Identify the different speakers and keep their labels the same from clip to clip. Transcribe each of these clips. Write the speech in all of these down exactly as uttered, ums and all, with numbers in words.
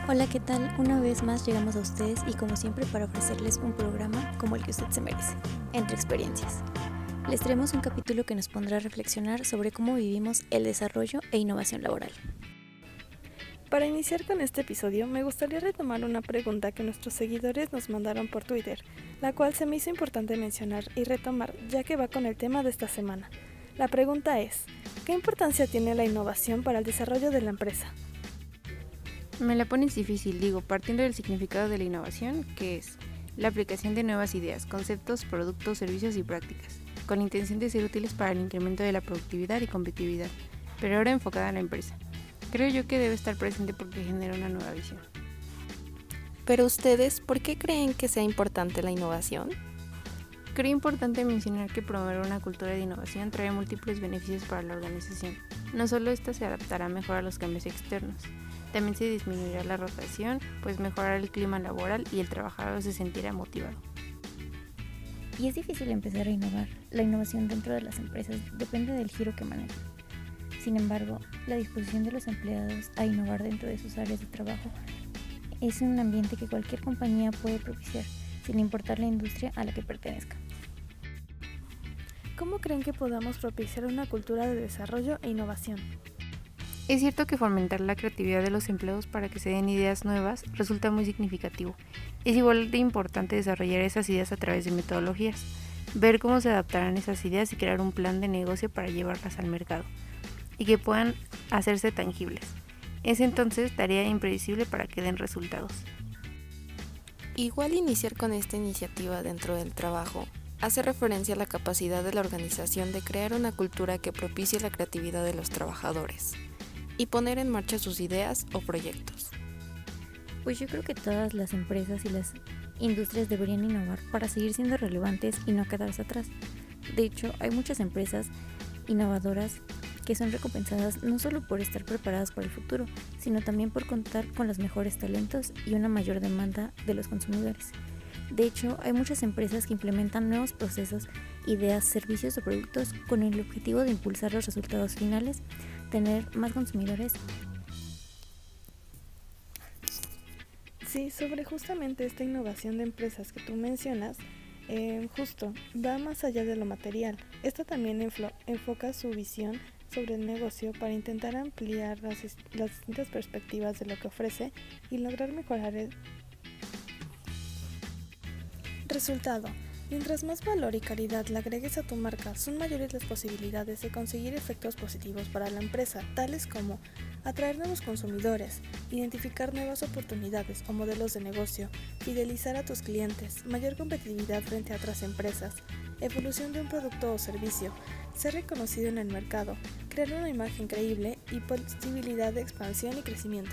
Speaker 1: Hola, ¿qué tal? Una vez más llegamos a ustedes y como siempre para ofrecerles un programa como el que usted se merece, Entre Experiencias. Les traemos un capítulo que nos pondrá a reflexionar sobre cómo vivimos el desarrollo e innovación laboral.
Speaker 2: Para iniciar con este episodio, me gustaría retomar una pregunta que nuestros seguidores nos mandaron por Twitter, la cual se me hizo importante mencionar y retomar ya que va con el tema de esta semana. La pregunta es, ¿qué importancia tiene la innovación para el desarrollo de la empresa?
Speaker 3: Me la pones difícil, digo, partiendo del significado de la innovación, que es la aplicación de nuevas ideas, conceptos, productos, servicios y prácticas, con la intención de ser útiles para el incremento de la productividad y competitividad, pero ahora enfocada en la empresa. Creo yo que debe estar presente porque genera una nueva visión.
Speaker 4: Pero ustedes, ¿por qué creen que sea importante la innovación?
Speaker 3: Creo importante mencionar que promover una cultura de innovación trae múltiples beneficios para la organización. No solo esta se adaptará mejor a los cambios externos, también se disminuirá la rotación, pues mejorará el clima laboral y el trabajador se sentirá motivado.
Speaker 1: Y es difícil empezar a innovar. La innovación dentro de las empresas depende del giro que manejan. Sin embargo, la disposición de los empleados a innovar dentro de sus áreas de trabajo es un ambiente que cualquier compañía puede propiciar, sin importar la industria a la que pertenezca.
Speaker 2: ¿Cómo creen que podamos propiciar una cultura de desarrollo e innovación?
Speaker 3: Es cierto que fomentar la creatividad de los empleados para que se den ideas nuevas resulta muy significativo. Es igual de importante desarrollar esas ideas a través de metodologías, ver cómo se adaptarán esas ideas y crear un plan de negocio para llevarlas al mercado y que puedan hacerse tangibles. Es entonces tarea impredecible para que den resultados.
Speaker 4: Igual iniciar con esta iniciativa dentro del trabajo hace referencia a la capacidad de la organización de crear una cultura que propicie la creatividad de los trabajadores y poner en marcha sus ideas o proyectos.
Speaker 1: Pues yo creo que todas las empresas y las industrias deberían innovar para seguir siendo relevantes y no quedarse atrás. De hecho, hay muchas empresas innovadoras que son recompensadas no solo por estar preparadas para el futuro, sino también por contar con los mejores talentos y una mayor demanda de los consumidores. De hecho, hay muchas empresas que implementan nuevos procesos, ideas, servicios o productos con el objetivo de impulsar los resultados finales, tener más consumidores.
Speaker 2: Sí, sobre justamente esta innovación de empresas que tú mencionas, eh, justo va más allá de lo material. Esta también enflo- enfoca su visión sobre el negocio para intentar ampliar las, las distintas perspectivas de lo que ofrece y lograr mejorar el resultado. Mientras más valor y calidad le agregues a tu marca, son mayores las posibilidades de conseguir efectos positivos para la empresa, tales como atraer nuevos consumidores, identificar nuevas oportunidades o modelos de negocio, fidelizar a tus clientes, mayor competitividad frente a otras empresas, evolución de un producto o servicio, ser reconocido en el mercado, crear una imagen creíble y posibilidad de expansión y crecimiento.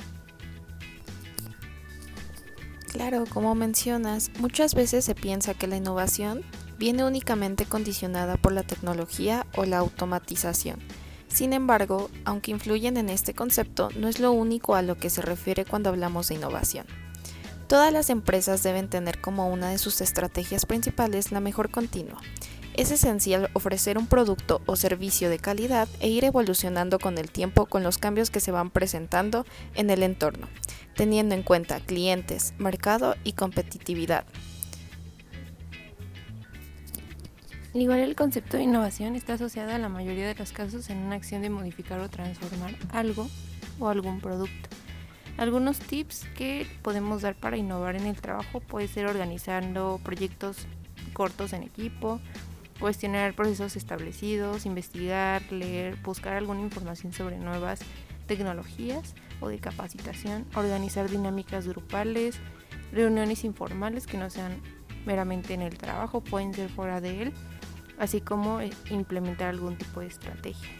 Speaker 4: Claro, como mencionas, muchas veces se piensa que la innovación viene únicamente condicionada por la tecnología o la automatización. Sin embargo, aunque influyen en este concepto, no es lo único a lo que se refiere cuando hablamos de innovación. Todas las empresas deben tener como una de sus estrategias principales la mejora continua. Es esencial ofrecer un producto o servicio de calidad e ir evolucionando con el tiempo con los cambios que se van presentando en el entorno, teniendo en cuenta clientes, mercado y competitividad.
Speaker 3: Igual el concepto de innovación está asociado en la mayoría de los casos en una acción de modificar o transformar algo o algún producto. Algunos tips que podemos dar para innovar en el trabajo puede ser organizando proyectos cortos en equipo, cuestionar procesos establecidos, investigar, leer, buscar alguna información sobre nuevas tecnologías o de capacitación, organizar dinámicas grupales, reuniones informales que no sean meramente en el trabajo, pueden ser fuera de él, así como implementar algún tipo de estrategia.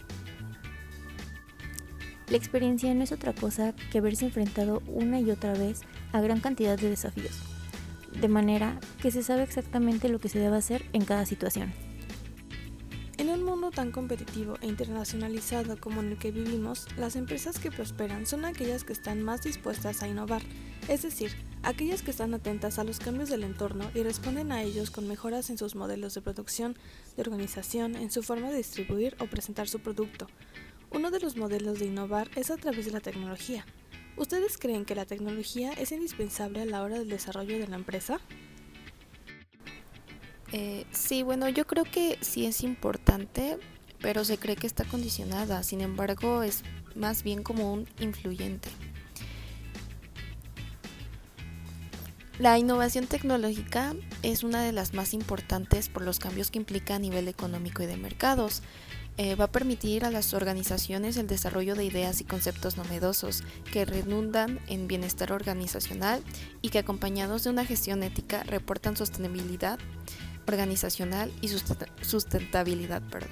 Speaker 1: La experiencia no es otra cosa que verse enfrentado una y otra vez a gran cantidad de desafíos, de manera que se sabe exactamente lo que se debe hacer en cada situación.
Speaker 2: En un mundo tan competitivo e internacionalizado como en el que vivimos, las empresas que prosperan son aquellas que están más dispuestas a innovar, es decir, aquellas que están atentas a los cambios del entorno y responden a ellos con mejoras en sus modelos de producción, de organización, en su forma de distribuir o presentar su producto. Uno de los modelos de innovar es a través de la tecnología. ¿Ustedes creen que la tecnología es indispensable a la hora del desarrollo de la empresa?
Speaker 4: Eh, sí, bueno, yo creo que sí es importante, pero se cree que está condicionada. Sin embargo, es más bien como un influyente. La innovación tecnológica es una de las más importantes por los cambios que implica a nivel económico y de mercados. Eh, va a permitir a las organizaciones el desarrollo de ideas y conceptos novedosos que redundan en bienestar organizacional y que, acompañados de una gestión ética, reportan sostenibilidad organizacional y sustentabilidad. Perdón.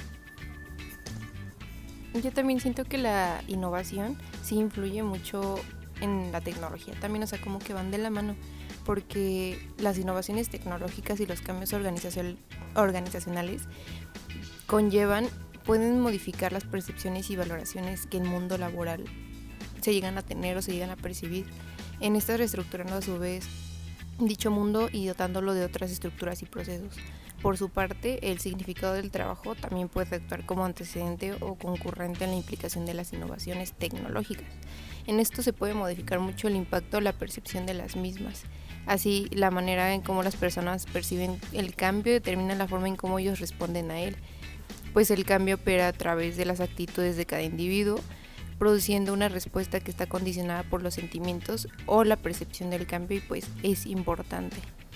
Speaker 3: Yo también siento que la innovación sí influye mucho en la tecnología, también, o sea, como que van de la mano, porque las innovaciones tecnológicas y los cambios organizacion- organizacionales conllevan, pueden modificar las percepciones y valoraciones que el mundo laboral se llegan a tener o se llegan a percibir. En esta reestructurando a su vez dicho mundo y dotándolo de otras estructuras y procesos. Por su parte, el significado del trabajo también puede actuar como antecedente o concurrente en la implicación de las innovaciones tecnológicas. En esto se puede modificar mucho el impacto o la percepción de las mismas. Así, la manera en cómo las personas perciben el cambio determina la forma en cómo ellos responden a él, pues el cambio opera a través de las actitudes de cada individuo, produciendo una respuesta que está condicionada por los sentimientos o la percepción del cambio, y pues es importante.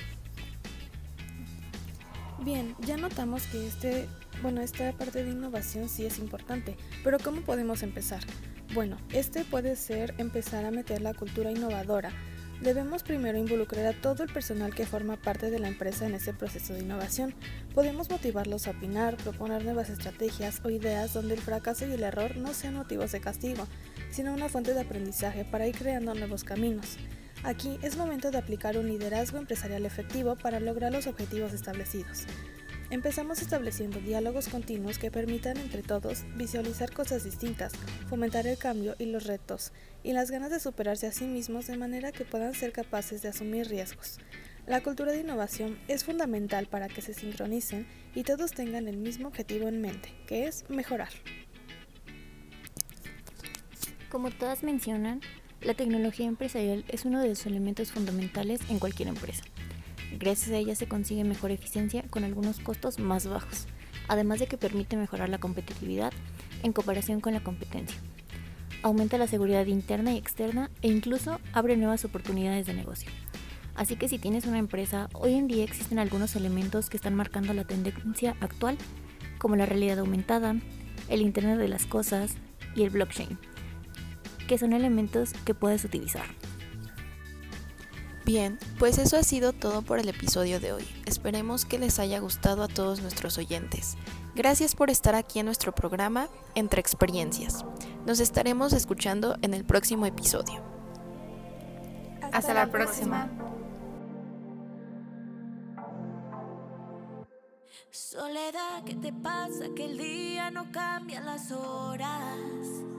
Speaker 2: Bien, ya notamos que este, bueno, esta parte de innovación sí es importante, pero ¿cómo podemos empezar? Bueno, este puede ser empezar a meter la cultura innovadora. Debemos primero involucrar a todo el personal que forma parte de la empresa en ese proceso de innovación. Podemos motivarlos a opinar, proponer nuevas estrategias o ideas donde el fracaso y el error no sean motivos de castigo, sino una fuente de aprendizaje para ir creando nuevos caminos. Aquí es momento de aplicar un liderazgo empresarial efectivo para lograr los objetivos establecidos. Empezamos estableciendo diálogos continuos que permitan entre todos visualizar cosas distintas, fomentar el cambio y los retos, y las ganas de superarse a sí mismos de manera que puedan ser capaces de asumir riesgos. La cultura de innovación es fundamental para que se sincronicen y todos tengan el mismo objetivo en mente, que es mejorar.
Speaker 1: Como todas mencionan, la tecnología empresarial es uno de los elementos fundamentales en cualquier empresa. Gracias a ella se consigue mejor eficiencia con algunos costos más bajos, además de que permite mejorar la competitividad en comparación con la competencia. Aumenta la seguridad interna y externa e incluso abre nuevas oportunidades de negocio. Así que si tienes una empresa, hoy en día existen algunos elementos que están marcando la tendencia actual, como la realidad aumentada, el Internet de las cosas y el blockchain, que son elementos que puedes utilizar.
Speaker 4: Bien, pues eso ha sido todo por el episodio de hoy. Esperemos que les haya gustado a todos nuestros oyentes. Gracias por estar aquí en nuestro programa Entre Experiencias. Nos estaremos escuchando en el próximo episodio.
Speaker 3: Hasta, Hasta la próxima. próxima.
Speaker 5: Soledad, ¿qué te pasa? Que el día no cambia las horas.